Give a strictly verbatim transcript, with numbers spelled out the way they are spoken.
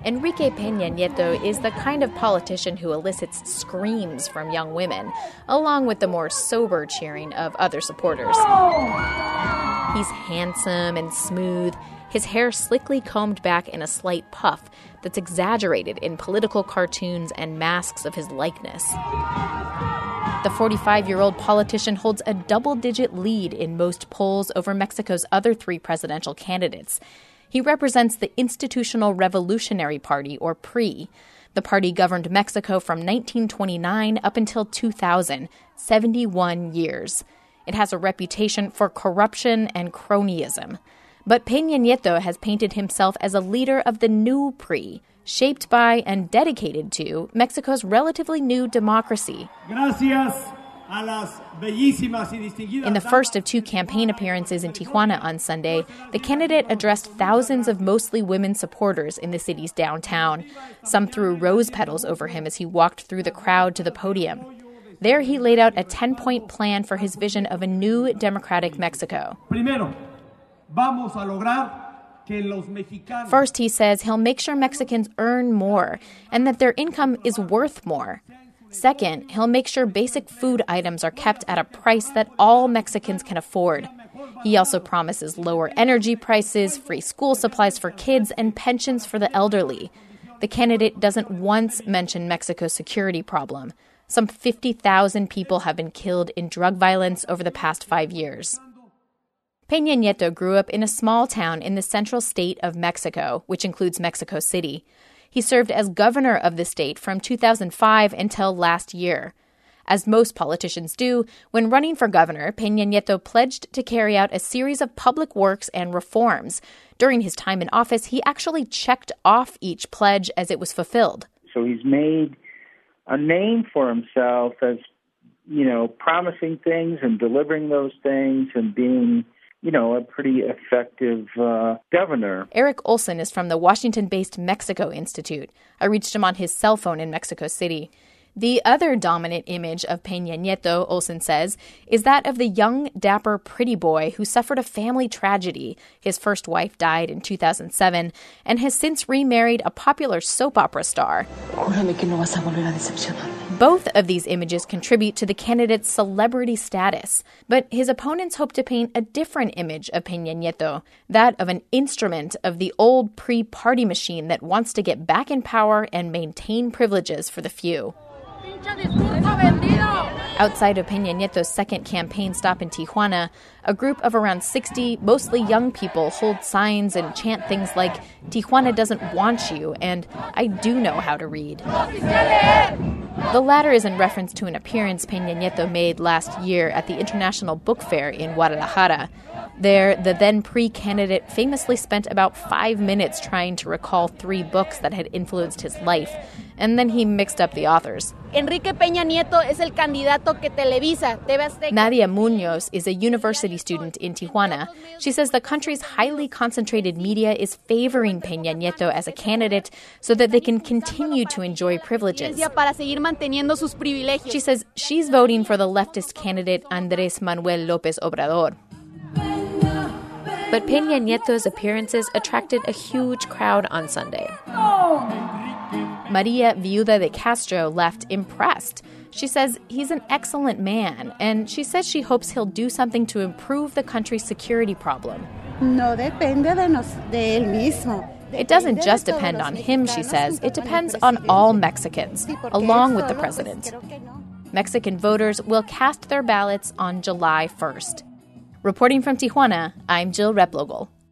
Enrique Peña Nieto is the kind of politician who elicits screams from young women, along with the more sober cheering of other supporters. He's handsome and smooth, his hair slickly combed back in a slight puff that's exaggerated in political cartoons and masks of his likeness. The forty-five-year-old politician holds a double-digit lead in most polls over Mexico's other three presidential candidates. He represents the Institutional Revolutionary Party, or P R I. The party governed Mexico from nineteen twenty-nine up until two thousand, seventy-one years. It has a reputation for corruption and cronyism. But Peña Nieto has painted himself as a leader of the new P R I, shaped by and dedicated to Mexico's relatively new democracy. Gracias a las bellísimas y distinguidas. In the first of two campaign appearances in Tijuana on Sunday, the candidate addressed thousands of mostly women supporters in the city's downtown. Some threw rose petals over him as he walked through the crowd to the podium. There he laid out a ten-point plan for his vision of a new democratic Mexico. Primero, vamos a lograr First, he says he'll make sure Mexicans earn more and that their income is worth more. Second, he'll make sure basic food items are kept at a price that all Mexicans can afford. He also promises lower energy prices, free school supplies for kids, and pensions for the elderly. The candidate doesn't once mention Mexico's security problem. Some fifty thousand people have been killed in drug violence over the past five years. Peña Nieto grew up in a small town in the central state of Mexico, which includes Mexico City. He served as governor of the state from two thousand five until last year. As most politicians do, when running for governor, Peña Nieto pledged to carry out a series of public works and reforms. During his time in office, he actually checked off each pledge as it was fulfilled. So he's made a name for himself as, you know, promising things and delivering those things and being, you know, a pretty effective uh, governor. Eric Olson is from the Washington-based Mexico Institute. I reached him on his cell phone in Mexico City. The other dominant image of Peña Nieto, Olson says, is that of the young, dapper, pretty boy who suffered a family tragedy. His first wife died in two thousand seven and has since remarried a popular soap opera star. Both of these images contribute to the candidate's celebrity status, but his opponents hope to paint a different image of Peña Nieto, that of an instrument of the old P R I party machine that wants to get back in power and maintain privileges for the few. Outside of Peña Nieto's second campaign stop in Tijuana, a group of around sixty, mostly young people, hold signs and chant things like, "Tijuana doesn't want you," and "I do know how to read." The latter is in reference to an appearance Peña Nieto made last year at the International Book Fair in Guadalajara. There, the then P R I candidate famously spent about five minutes trying to recall three books that had influenced his life, and then he mixed up the authors. Enrique Peña Nieto es el candidato que Televisa debe hacer. Nadia Munoz is a university student in Tijuana. She says the country's highly concentrated media is favoring Peña Nieto as a candidate so that they can continue to enjoy privileges. She says she's voting for the leftist candidate Andrés Manuel López Obrador. But Peña Nieto's appearances attracted a huge crowd on Sunday. Maria Viuda de Castro left impressed. She says he's an excellent man, and she says she hopes he'll do something to improve the country's security problem. No depende de nos, de él mismo. It doesn't just depend on him, she says. It depends on all Mexicans, along with the president. Mexican voters will cast their ballots on July first. Reporting from Tijuana, I'm Jill Replogle.